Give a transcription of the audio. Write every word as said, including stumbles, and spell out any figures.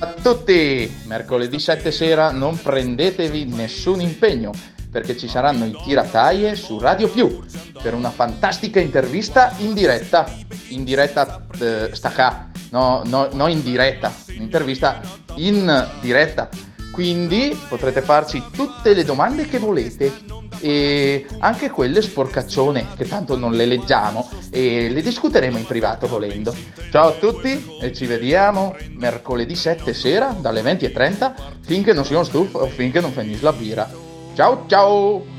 A tutti! Mercoledì sette sera non prendetevi nessun impegno perché ci saranno i Tirataie su Radio Più per una fantastica intervista in diretta. In diretta eh, sta qua, no, no, no in diretta, un'intervista in diretta. Quindi potrete farci tutte le domande che volete e anche quelle sporcaccione che tanto non le leggiamo e le discuteremo in privato volendo. Ciao a tutti e ci vediamo mercoledì sette sera dalle venti e trenta finché non sono stufo o finché non finisce la birra. Ciao ciao!